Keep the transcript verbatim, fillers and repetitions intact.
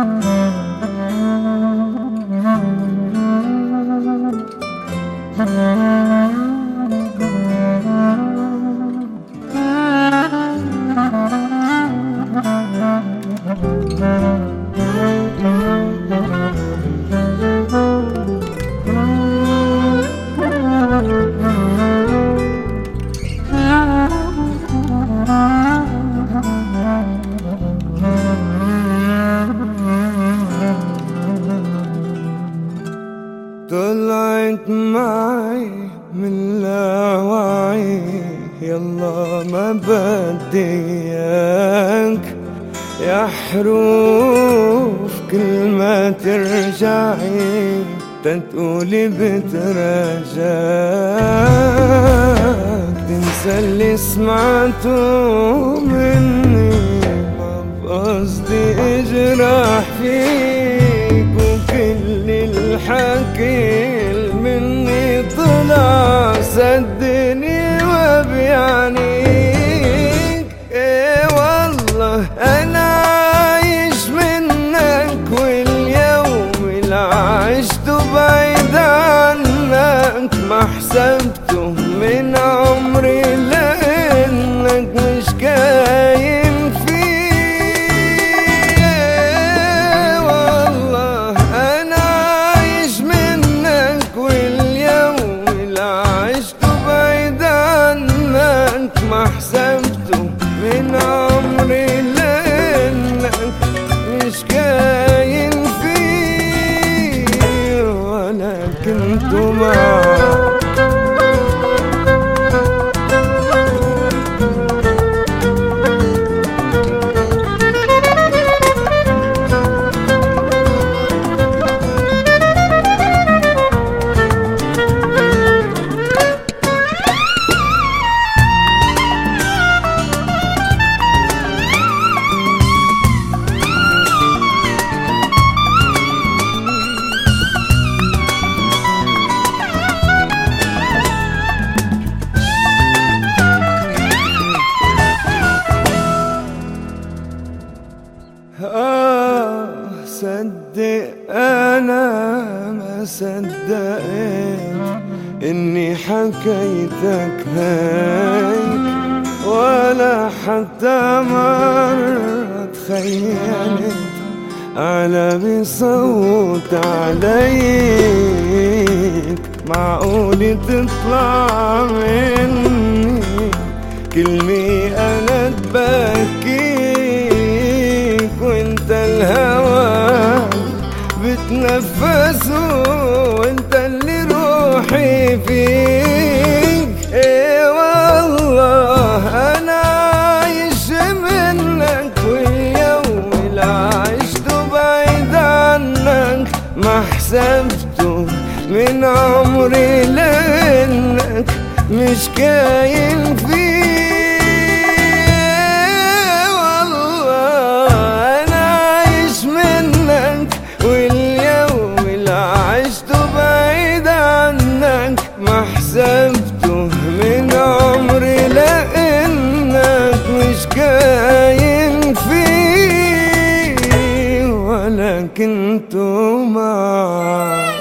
طلعت معي من لاوعي، يلا ما بدي اياك يا حروف، كل ما ترجعي تتقولي بتراجعك، تنسى اللي سمعته مني، ما بقصدي اجرح فيك، وكل الحكي مني طلع صدقني وبيعنيك. ايه والله انا عايش منك، واليوم اللي عشته بعيد عنك ما حسبته من عمري، لانك مش كاين فيه. والله انا عايش منك، واليوم اللي عشته بعيد عنك ما حسبته من عمري، لانك مش كاين فيه، ولا كنت معك. آه صدق أنا ما صدقت إني حكيتك هيك، ولا حتى مرة تخيلت على بصوت عليك. معقول تطلع مني كلمة أنا تبكيك، وانت الهوى بتنفسه، وانت اللي روحي فيك. ايه والله انا عايش منك، واليوم اللي عشته بعيد عنك ما حسبته من عمري، لانك مش كاين فيه. ما حسبته من عمري، لأنك مش كاين فيه، ولا كنت معك.